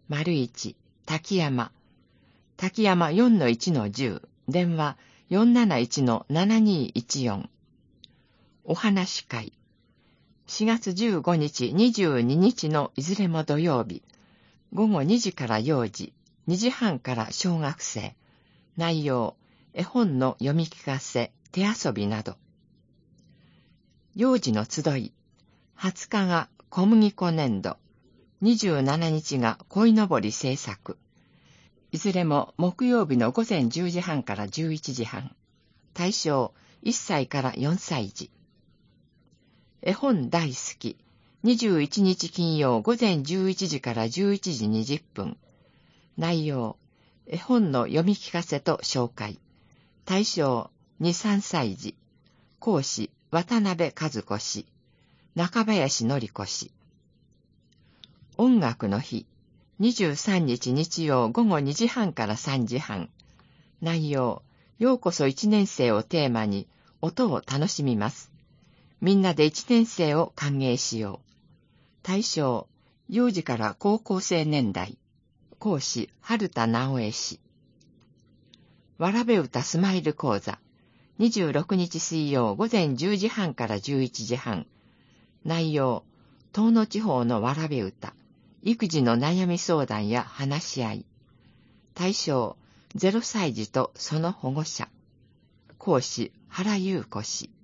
01、滝山。滝山 4-1-10、電話 471-7214。お話会。4月15日、22日のいずれも土曜日。午後2時から幼児、2時半から小学生。内容、絵本の読み聞かせ、手遊びなど。幼児の集い。20日が小麦粉粘土。27日が鯉のぼり制作。いずれも木曜日の午前10時半から11時半。対象1歳から4歳児。絵本大好き。21日金曜午前11時から11時20分。内容、絵本の読み聞かせと紹介。対象2、3歳児。講師渡辺和子氏。中林典子氏。音楽の日。23日日曜午後2時半から3時半。内容、ようこそ1年生をテーマに音を楽しみます。みんなで1年生を歓迎しよう。対象、幼児から高校生年代。講師、春田直江氏。わらべ歌スマイル講座。26日水曜午前10時半から11時半。内容、東野地方のわらべ歌。育児の悩み相談や話し合い。対象、0歳児とその保護者。講師、原優子氏。